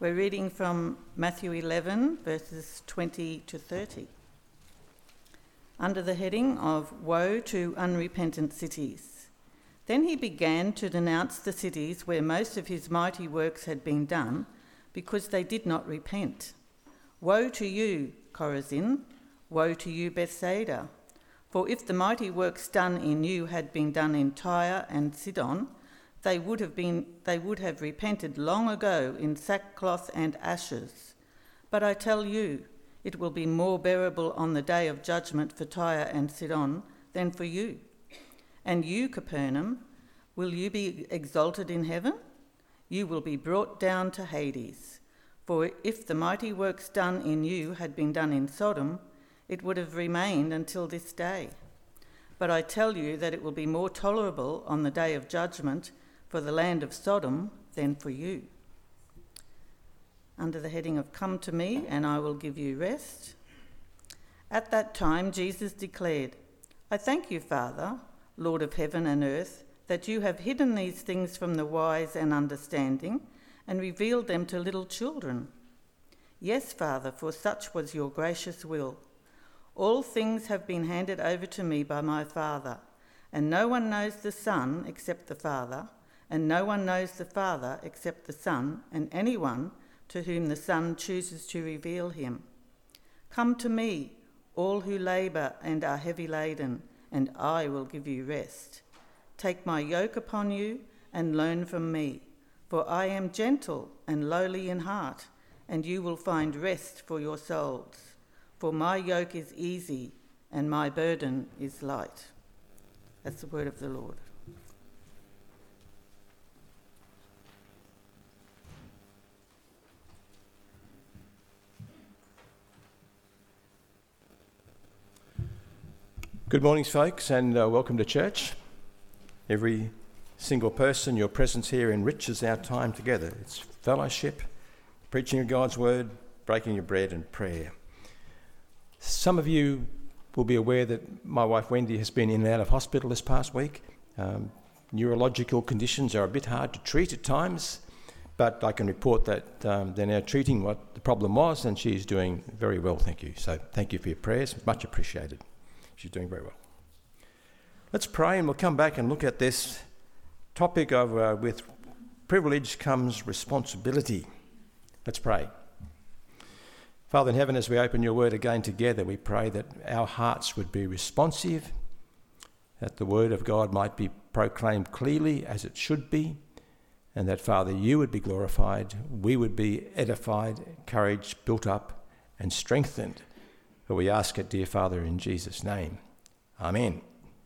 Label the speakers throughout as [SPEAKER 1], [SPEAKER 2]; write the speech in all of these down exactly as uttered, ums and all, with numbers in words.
[SPEAKER 1] We're reading from Matthew eleven, verses twenty to thirty. Under the heading of Woe to Unrepentant Cities. Then he began to denounce the cities where most of his mighty works had been done, because they did not repent. Woe to you, Chorazin! Woe to you, Bethsaida! For if the mighty works done in you had been done in Tyre and Sidon, they would have been they would have repented long ago in sackcloth and ashes. But I tell you, it will be more bearable on the day of judgment for Tyre and Sidon than for you. And you, Capernaum, will you be exalted in heaven? You will be brought down to Hades. For if the mighty works done in you had been done in Sodom, it would have remained until this day. But I tell you that it will be more tolerable on the day of judgment for the land of Sodom than for you. Under the heading of Come to me and I will give you rest. At that time Jesus declared, I thank you, Father, Lord of heaven and earth, that you have hidden these things from the wise and understanding and revealed them to little children. Yes, Father, for such was your gracious will. All things have been handed over to me by my Father, and no one knows the Son except the Father, and no one knows the Father except the Son, and anyone to whom the Son chooses to reveal him. Come to me, all who labour and are heavy laden, and I will give you rest. Take my yoke upon you and learn from me, for I am gentle and lowly in heart, and you will find rest for your souls. For my yoke is easy and my burden is light. That's the word of the Lord.
[SPEAKER 2] Good morning, folks, and uh, welcome to church. Every single person, your presence here enriches our time together. It's fellowship, preaching of God's word, breaking of bread, and prayer. Some of you will be aware that my wife Wendy has been in and out of hospital this past week. Um, neurological conditions are a bit hard to treat at times, but I can report that um, they're now treating what the problem was, and she's doing very well, thank you. So thank you for your prayers, much appreciated. She's doing very well. Let's pray and we'll come back and look at this topic of uh, with privilege comes responsibility. Let's pray. Father in heaven, as we open your word again together, we pray that our hearts would be responsive, that the word of God might be proclaimed clearly as it should be, and that, Father, you would be glorified, we would be edified, encouraged, built up, and strengthened. For we ask it, dear Father, in Jesus' name. Amen.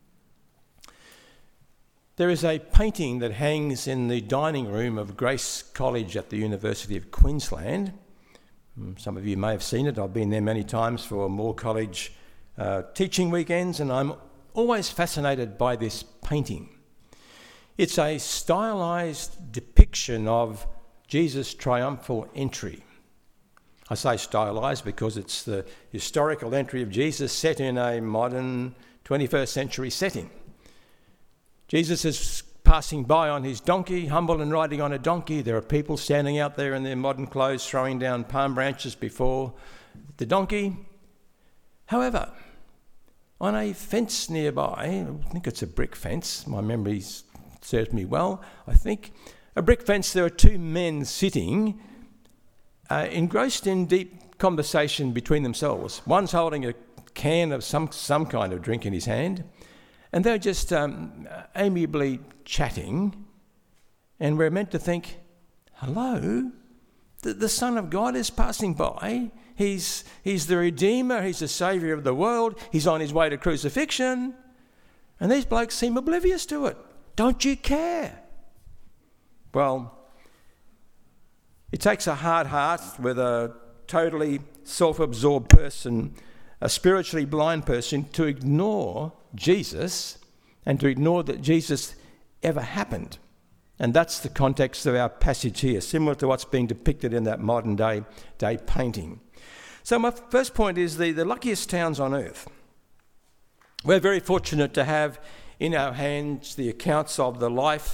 [SPEAKER 2] There is a painting that hangs in the dining room of Grace College at the University of Queensland. Some of you may have seen it. I've been there many times for Moore College uh, teaching weekends, and I'm always fascinated by this painting. It's a stylised depiction of Jesus' triumphal entry. I say stylised because it's the historical entry of Jesus set in a modern twenty-first century setting. Jesus is passing by on his donkey, humble and riding on a donkey. There are people standing out there in their modern clothes throwing down palm branches before the donkey. However, on a fence nearby, I think it's a brick fence, my memory serves me well, I think, a brick fence, there are two men sitting Uh, engrossed in deep conversation between themselves. One's holding a can of some some kind of drink in his hand, and they're just um, amiably chatting, and we're meant to think, hello, the, the Son of God is passing by. He's, he's the Redeemer, he's the Saviour of the world, he's on his way to crucifixion, and these blokes seem oblivious to it. Don't you care? Well, it takes a hard heart with a totally self-absorbed person, a spiritually blind person, to ignore Jesus and to ignore that Jesus ever happened. And that's the context of our passage here, similar to what's being depicted in that modern day, day painting. So my first point is the, the luckiest towns on earth. We're very fortunate to have in our hands the accounts of the life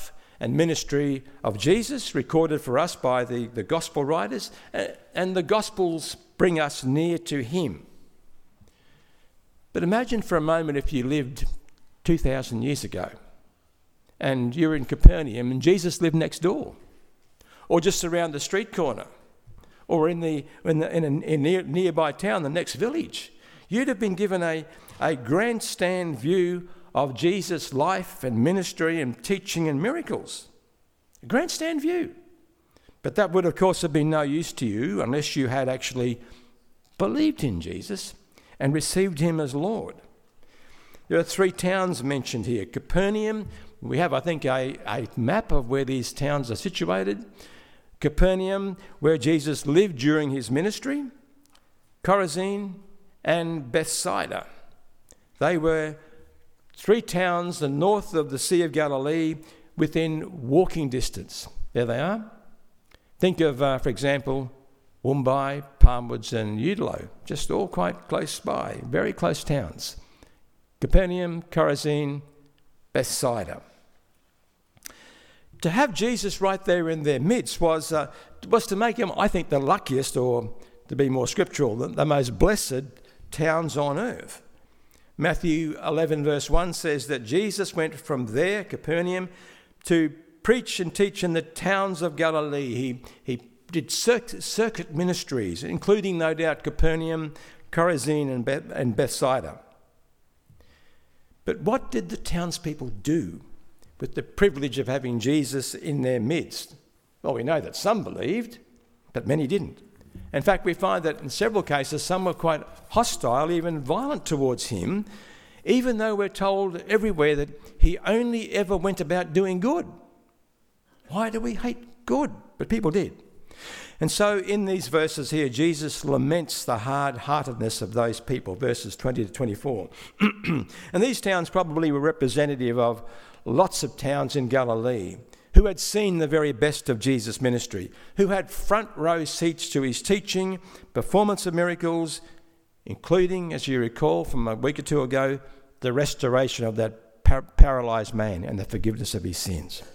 [SPEAKER 2] and ministry of Jesus, recorded for us by the, the gospel writers, and the gospels bring us near to him. But imagine for a moment if you lived two thousand years ago and you're in Capernaum and Jesus lived next door, or just around the street corner, or in the in, the, in a in near, nearby town, the next village. You'd have been given a, a grandstand view of Jesus' life and ministry and teaching and miracles. A grandstand view. But that would, of course, have been no use to you unless you had actually believed in Jesus and received him as Lord. There are three towns mentioned here. Capernaum, we have, I think, a, a map of where these towns are situated. Capernaum, where Jesus lived during his ministry. Chorazin and Bethsaida. They were three towns the north of the Sea of Galilee within walking distance. There they are. Think of, uh, for example, Woombye, Palmwoods and Udalo, just all quite close by, very close towns. Capernaum, Chorazin, Bethsaida. To have Jesus right there in their midst was, uh, was to make him, I think, the luckiest, or to be more scriptural, the, the most blessed towns on earth. Matthew eleven verse one says that Jesus went from there, Capernaum, to preach and teach in the towns of Galilee. He, he did circuit, circuit ministries, including, no doubt, Capernaum, Chorazin and, Beth, and Bethsaida. But what did the townspeople do with the privilege of having Jesus in their midst? Well, we know that some believed, but many didn't. In fact, we find that in several cases, some were quite hostile, even violent towards him, even though we're told everywhere that he only ever went about doing good. Why do we hate good? But people did. And so in these verses here, Jesus laments the hard-heartedness of those people, verses twenty to twenty-four. And these towns probably were representative of lots of towns in Galilee who had seen the very best of Jesus' ministry, who had front row seats to his teaching, performance of miracles, including, as you recall from a week or two ago, the restoration of that par- paralysed man and the forgiveness of his sins.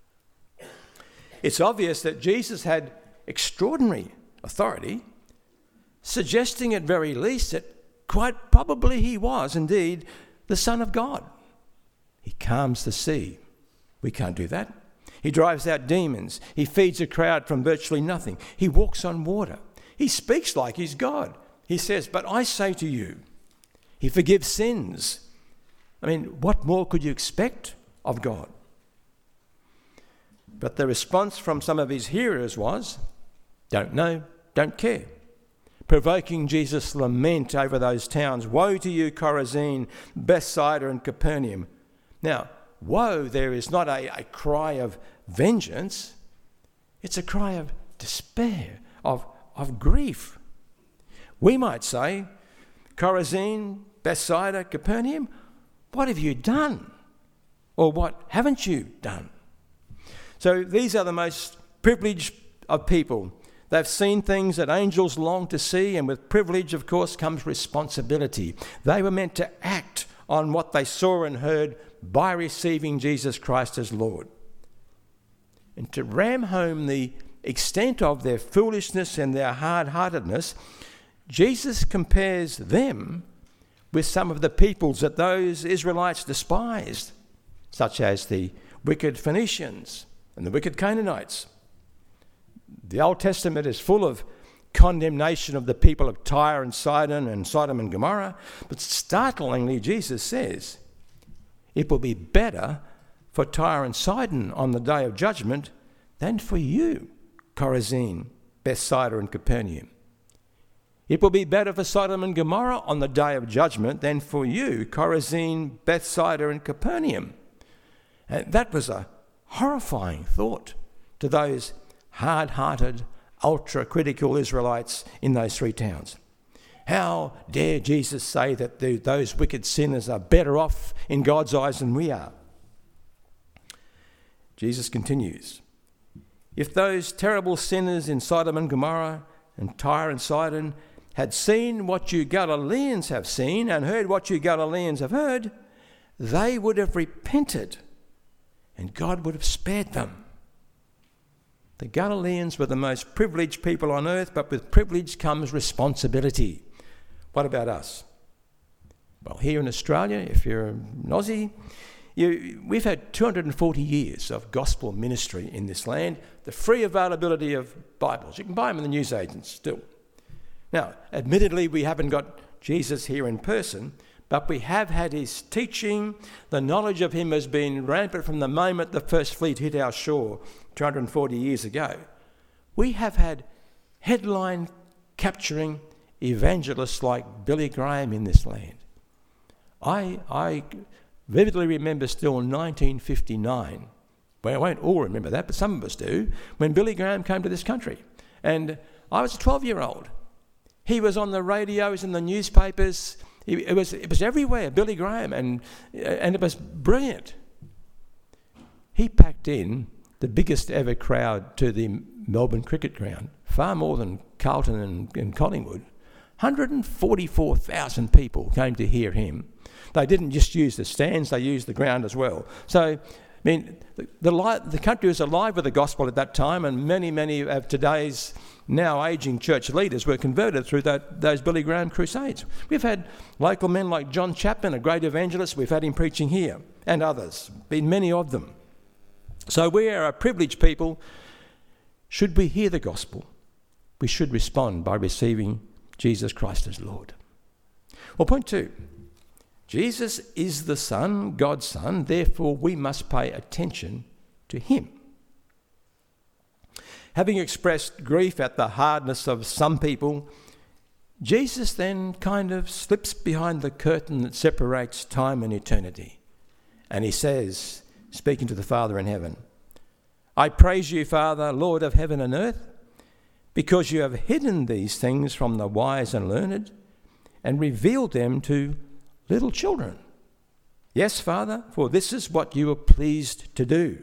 [SPEAKER 2] It's obvious that Jesus had extraordinary authority, suggesting at very least that quite probably he was indeed the Son of God. He calms the sea. We can't do that. He drives out demons. He feeds a crowd from virtually nothing. He walks on water. He speaks like he's God. He says, "But I say to you," he forgives sins. I mean, what more could you expect of God? But the response from some of his hearers was, "Don't know, don't care," provoking Jesus' lament over those towns. Woe to you, Chorazin, Bethsaida and Capernaum. Now, woe there is not a, a cry of vengeance. It's a cry of despair, of, of grief. We might say, Chorazin, Bethsaida, Capernaum, what have you done? Or what haven't you done? So these are the most privileged of people. They've seen things that angels long to see, and with privilege, of course, comes responsibility. They were meant to act on what they saw and heard by receiving Jesus Christ as Lord. And to ram home the extent of their foolishness and their hard-heartedness, Jesus compares them with some of the peoples that those Israelites despised, such as the wicked Phoenicians and the wicked Canaanites. The Old Testament is full of condemnation of the people of Tyre and Sidon and Sodom and Gomorrah, but startlingly, Jesus says, it will be better for Tyre and Sidon on the day of judgment than for you, Chorazin, Bethsaida and Capernaum. It will be better for Sodom and Gomorrah on the day of judgment than for you, Chorazin, Bethsaida and Capernaum. And that was a horrifying thought to those hard-hearted, ultra-critical Israelites in those three towns. How dare Jesus say that the, those wicked sinners are better off in God's eyes than we are? Jesus continues, if those terrible sinners in Sodom and Gomorrah and Tyre and Sidon had seen what you Galileans have seen and heard what you Galileans have heard, they would have repented and God would have spared them. The Galileans were the most privileged people on earth, but with privilege comes responsibility. What about us? Well, here in Australia, if you're an Aussie, you, we've had two hundred forty years of gospel ministry in this land, the free availability of Bibles. You can buy them in the newsagents still. Now, admittedly, we haven't got Jesus here in person, but we have had his teaching. The knowledge of him has been rampant from the moment the first fleet hit our shore two hundred forty years ago. We have had headline capturing evangelists like Billy Graham in this land. I, I vividly remember still nineteen fifty-nine, well, I won't all remember that, but some of us do, when Billy Graham came to this country. And I was a twelve-year-old. He was on the radios and the newspapers. It was, it was everywhere, Billy Graham, and, and it was brilliant. He packed in the biggest ever crowd to the Melbourne Cricket Ground, far more than Carlton and, and Collingwood. one hundred forty-four thousand people came to hear him. They didn't just use the stands, they used the ground as well. So, I mean, the, the, li- the country was alive with the gospel at that time, and many, many of today's now ageing church leaders were converted through that, those Billy Graham crusades. We've had local men like John Chapman, a great evangelist. We've had him preaching here, and others, been many of them. So we are a privileged people. Should we hear the gospel, we should respond by receiving Jesus Christ as Lord. Well, point two, Jesus is the Son, God's Son, therefore we must pay attention to him. Having expressed grief at the hardness of some people, Jesus then kind of slips behind the curtain that separates time and eternity. And he says, speaking to the Father in heaven, I praise you, Father, Lord of heaven and earth, because you have hidden these things from the wise and learned and revealed them to little children. Yes, Father, for this is what you were pleased to do.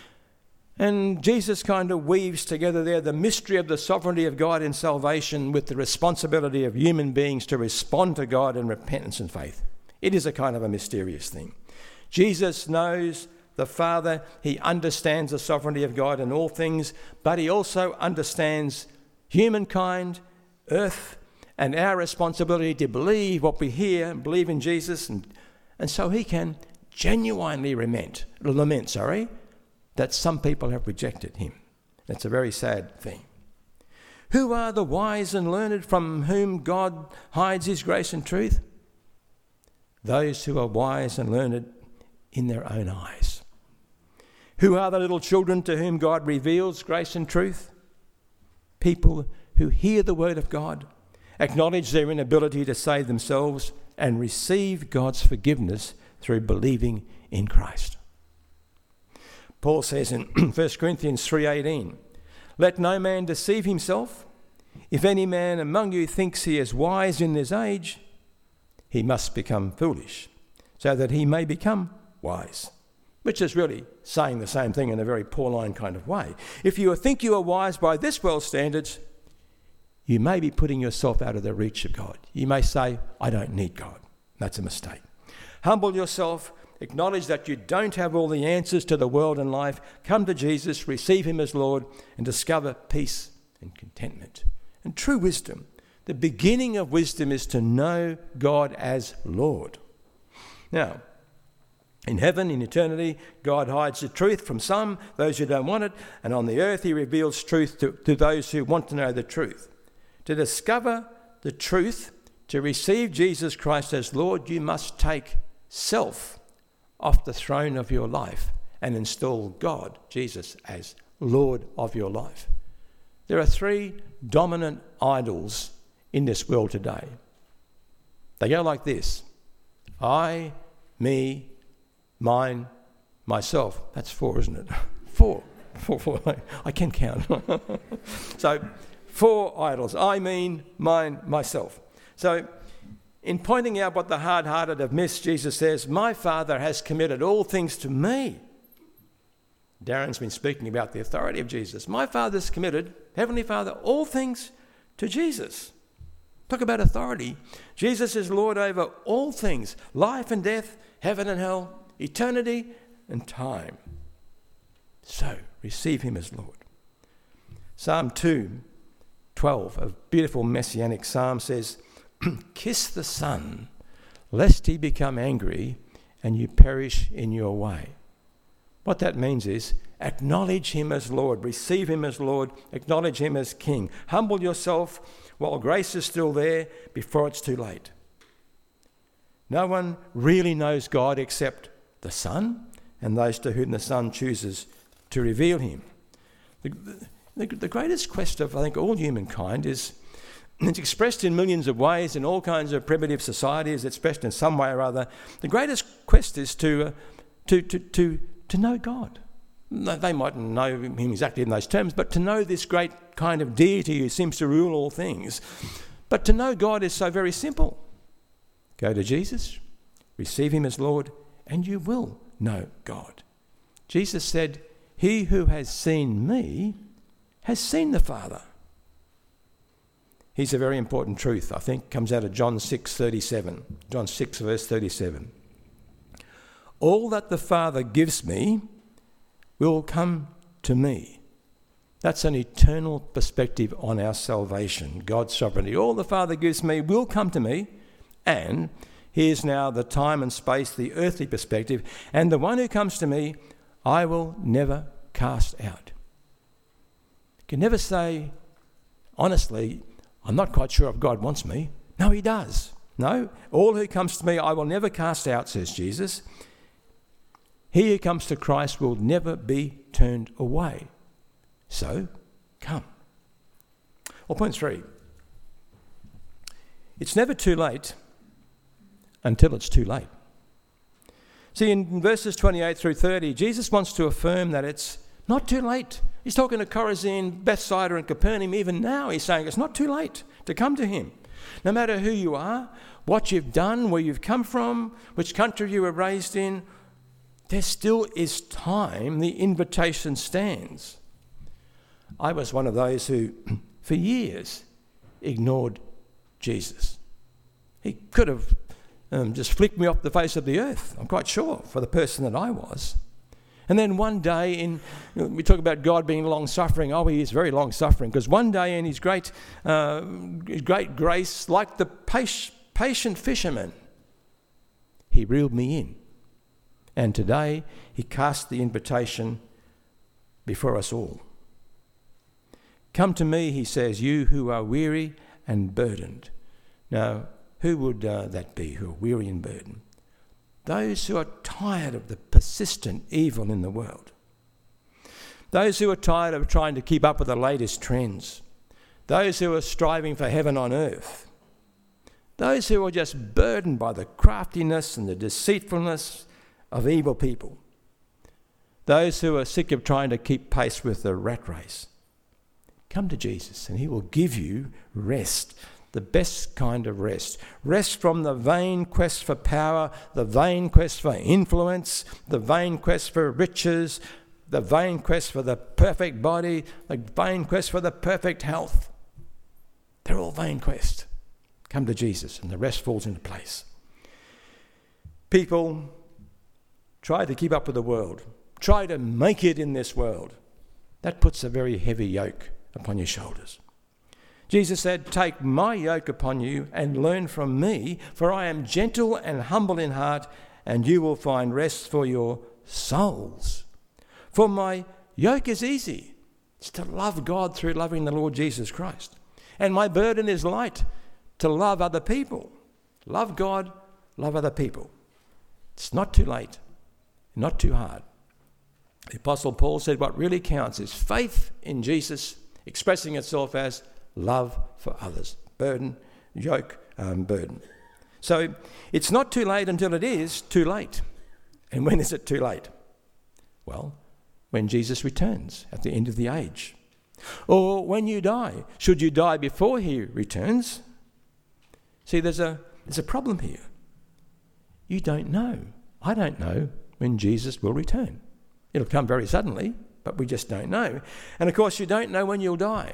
[SPEAKER 2] And Jesus kind of weaves together there the mystery of the sovereignty of God in salvation with the responsibility of human beings to respond to God in repentance and faith. It is a kind of a mysterious thing. Jesus knows the Father. He understands the sovereignty of God in all things, but he also understands humankind, earth, and our responsibility to believe what we hear and believe in Jesus. And, and so he can genuinely lament, lament, sorry, that some people have rejected him. That's a very sad thing. Who are the wise and learned from whom God hides his grace and truth? Those who are wise and learned in their own eyes. Who are the little children to whom God reveals grace and truth? People who hear the word of God, acknowledge their inability to save themselves, and receive God's forgiveness through believing in Christ. Paul says in First Corinthians three eighteen, let no man deceive himself. If any man among you thinks he is wise in this age, he must become foolish, so that he may become wise. Which is really saying the same thing in a very Pauline kind of way. If you think you are wise by this world's standards, you may be putting yourself out of the reach of God. You may say, I don't need God. That's a mistake. Humble yourself. Acknowledge that you don't have all the answers to the world and life. Come to Jesus, receive him as Lord, and discover peace and contentment. And true wisdom, the beginning of wisdom is to know God as Lord. Now, in heaven, in eternity, God hides the truth from some, those who don't want it, and on the earth he reveals truth to, to those who want to know the truth. To discover the truth, to receive Jesus Christ as Lord, you must take self off the throne of your life and install God, Jesus, as Lord of your life. There are three dominant idols in this world today. They go like this: I, me, mine, myself. That's four, isn't it? Four. Four, four. I can count. So, four idols. I, mean, mine, myself. So, in pointing out what the hard-hearted have missed, Jesus says, my Father has committed all things to me. Darren's been speaking about the authority of Jesus. My Father's committed, Heavenly Father, all things to Jesus. Talk about authority. Jesus is Lord over all things, life and death, heaven and hell, eternity and time. So, receive him as Lord. Psalm two twelve, a beautiful messianic psalm, says, kiss the Son, lest he become angry and you perish in your way. What that means is acknowledge him as Lord, receive him as Lord, acknowledge him as King. Humble yourself while grace is still there before it's too late. No one really knows God except the Son and those to whom the Son chooses to reveal him. The, the, the greatest quest of, I think, all humankind is, it's expressed in millions of ways in all kinds of primitive societies, it's expressed in some way or other. The greatest quest is to, uh, to, to, to, to know God. They mightn't know him exactly in those terms, but to know this great kind of deity who seems to rule all things. But to know God is so very simple. Go to Jesus, receive him as Lord, and you will know God. Jesus said, he who has seen me has seen the Father. Here's a very important truth, I think, comes out of John six thirty-seven. John six, verse thirty-seven. All that the Father gives me will come to me. That's an eternal perspective on our salvation, God's sovereignty. All the Father gives me will come to me, and here's now the time and space, the earthly perspective, and the one who comes to me, I will never cast out. You can never say, honestly, I'm not quite sure if God wants me. No, he does. No, all who comes to me, I will never cast out, says Jesus. He who comes to Christ will never be turned away. So, come. Well, point three. It's never too late until it's too late. See, in verses twenty-eight through thirty, Jesus wants to affirm that it's not too late. He's talking to Chorazin, Bethsaida and Capernaum. Even now he's saying it's not too late to come to him. No matter who you are, what you've done, where you've come from, which country you were raised in, there still is time. The invitation stands. I was one of those who, for years, ignored Jesus. He could have um, just flicked me off the face of the earth, I'm quite sure, for the person that I was. And then one day, in you know, we talk about God being long-suffering. Oh, he is very long-suffering, because one day in his great, uh, his great grace, like the patient fisherman, he reeled me in. And today, he cast the invitation before us all. Come to me, he says, you who are weary and burdened. Now, who would uh, that be who are weary and burdened? Those who are tired of the persistent evil in the world. Those who are tired of trying to keep up with the latest trends. Those who are striving for heaven on earth. Those who are just burdened by the craftiness and the deceitfulness of evil people. Those who are sick of trying to keep pace with the rat race. Come to Jesus and he will give you rest. The best kind of rest. Rest from the vain quest for power, the vain quest for influence, the vain quest for riches, the vain quest for the perfect body, the vain quest for the perfect health. They're all vain quests. Come to Jesus and the rest falls into place. People try to keep up with the world, try to make it in this world. That puts a very heavy yoke upon your shoulders. Jesus said, take my yoke upon you and learn from me, for I am gentle and humble in heart, and you will find rest for your souls. For my yoke is easy. It's to love God through loving the Lord Jesus Christ. And my burden is light, to love other people. Love God, love other people. It's not too late, not too hard. The Apostle Paul said what really counts is faith in Jesus, expressing itself as love for others. Burden, yoke, um, burden. So it's not too late until it is too late. And when is it too late? Well, when Jesus returns at the end of the age. Or when you die. Should you die before he returns? See, there's a, there's a problem here. You don't know. I don't know when Jesus will return. It'll come very suddenly, but we just don't know. And of course, you don't know when you'll die.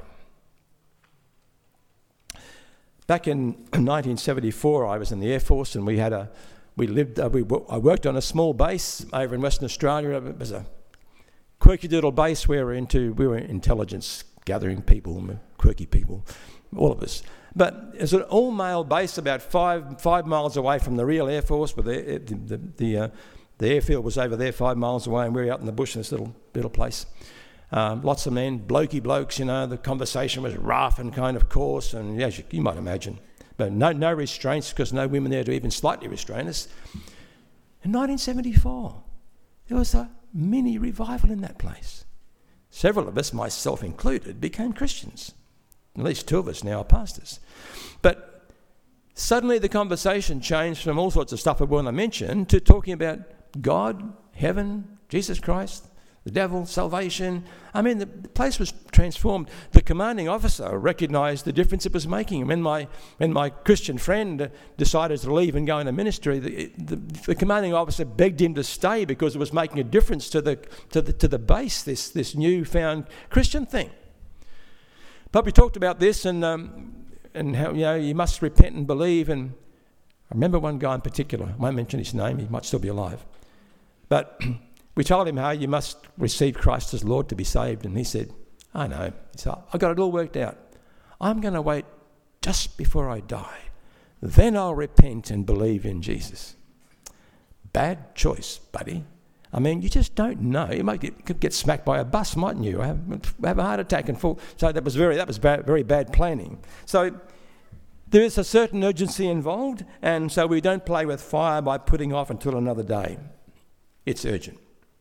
[SPEAKER 2] Back in nineteen seventy-four, I was in the Air Force, and we had a, we lived, uh, we I worked on a small base over in Western Australia. It was a quirky little base. We were into, we were intelligence gathering people, quirky people, all of us. But it's an all-male base about five five miles away from the real Air Force, but the the the, the, uh, the airfield was over there five miles away, and we were out in the bush in this little little place. Um, lots of men, blokey blokes, you know. The conversation was rough and kind of coarse, and yeah, you, you might imagine. But no no restraints, because no women there to even slightly restrain us. In nineteen seventy-four, there was a mini revival in that place. Several of us, myself included, became Christians. At least two of us now are pastors. But suddenly the conversation changed from all sorts of stuff I want to mention to talking about God, heaven, Jesus Christ, the devil, salvation. I mean, the place was transformed. The commanding officer recognised the difference it was making. When my when my Christian friend decided to leave and go into ministry, the, the, the commanding officer begged him to stay because it was making a difference to the to the to the base, this this newfound Christian thing. But we talked about this and um, and how, you know, you must repent and believe. And I remember one guy in particular, I won't mention his name, he might still be alive. But we told him how you must receive Christ as Lord to be saved. And he said, I know. He said, I got it all worked out. I'm going to wait just before I die. Then I'll repent and believe in Jesus. Bad choice, buddy. I mean, you just don't know. You might get, could get smacked by a bus, mightn't you? Have, have a heart attack and fall. So that was very that was bad, very bad planning. So there is a certain urgency involved, and so we don't play with fire by putting off until another day. It's urgent.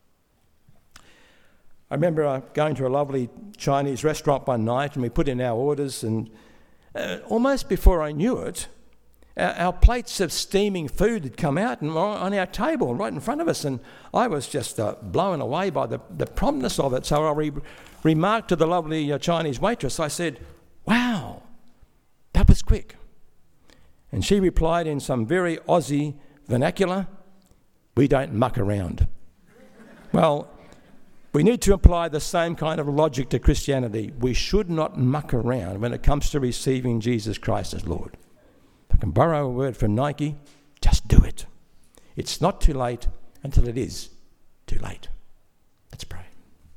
[SPEAKER 2] I remember uh, going to a lovely Chinese restaurant one night, and we put in our orders, and uh, almost before I knew it, our, our plates of steaming food had come out and were on our table right in front of us, and I was just uh, blown away by the, the promptness of it. So I re- remarked to the lovely uh, Chinese waitress, I said, wow, that was quick. And she replied in some very Aussie vernacular, we don't muck around. Well, we need to apply the same kind of logic to Christianity. We should not muck around when it comes to receiving Jesus Christ as Lord. If I can borrow a word from Nike, just do it. It's not too late until it is too late. Let's pray.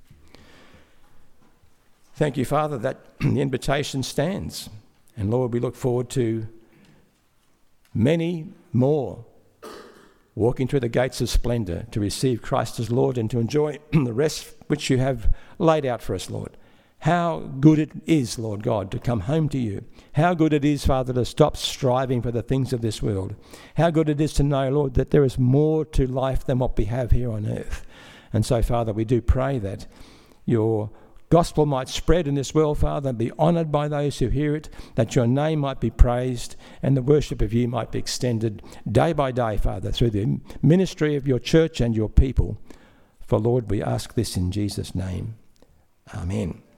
[SPEAKER 2] Thank you, Father, that the invitation stands. And Lord, we look forward to many more walking through the gates of splendour to receive Christ as Lord and to enjoy the rest which you have laid out for us, Lord. How good it is, Lord God, to come home to you. How good it is, Father, to stop striving for the things of this world. How good it is to know, Lord, that there is more to life than what we have here on earth. And so, Father, we do pray that your gospel might spread in this world, Father, and be honoured by those who hear it, that your name might be praised and the worship of you might be extended day by day, Father, through the ministry of your church and your people. For, Lord, we ask this in Jesus' name. Amen.